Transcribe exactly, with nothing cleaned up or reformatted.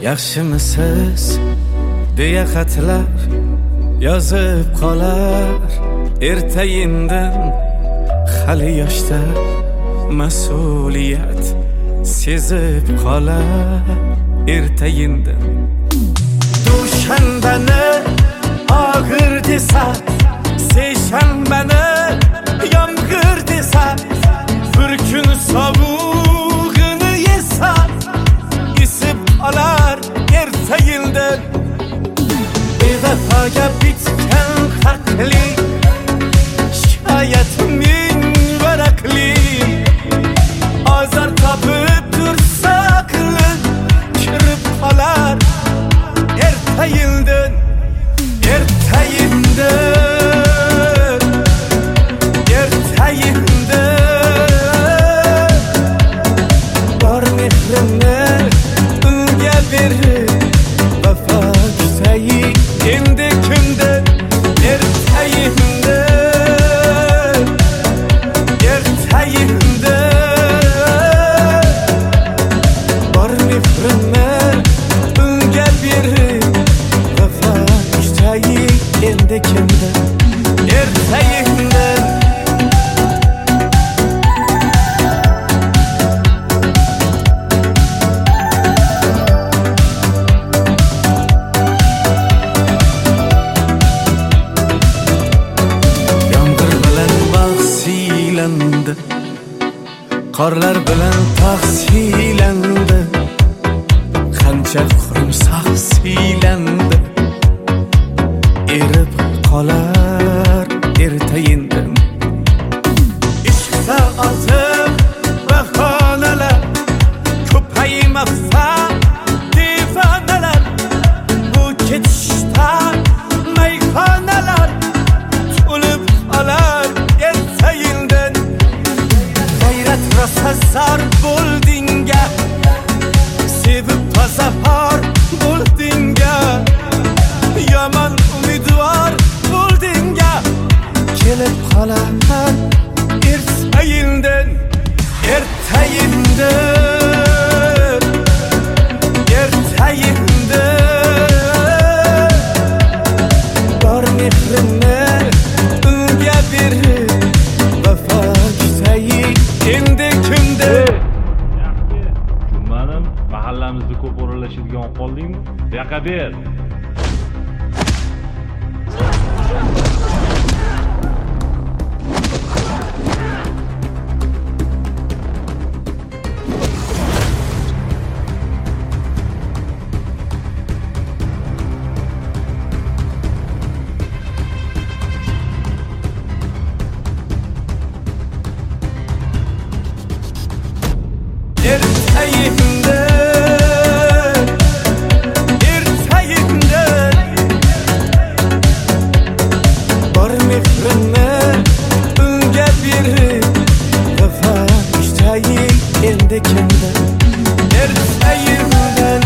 Yaxshimisiz deya xatlar yozib qolar ertayindan hali yoshda mas'uliyat sezib qolar ertayindan dushanbani og'ir desa seshanbani yomg'ir desa bir kun sovug'ini yesa isib olar ertayindan bevafoga bitgan haqli shikoyatimning varaqli ozor topib tursa aqli kirib qolar ertayindan ertayindan ertayindan bor mehrimni unga berib vafo kutayi endi kimdan ertayindan ertayindan bor mehrimni unga berib vafo kutayi endi kimdan ertayindan qorlar bilan tog' siylandi qancha qurumsoq siylandi erib qolar ertayindan ishq soati bahonalar ko'paymoqda devonalar bu ketishda mayxonalar to'lib qolar ertayindan rosa zar bo'ldinga sevib toza por bo'ldinga yomon umidvor bo'ldinga kelib qolar ertayindan ertayindan ertayindan bor mehrimni unga berib vafo kutayi endi kimda manim mahallamizda ko'p o'ralashadigan qoldingmi bu yoqqa ber ertayindan ertayindan bor mehrimni unga berib vafo kutayi endi kimdan ertayindan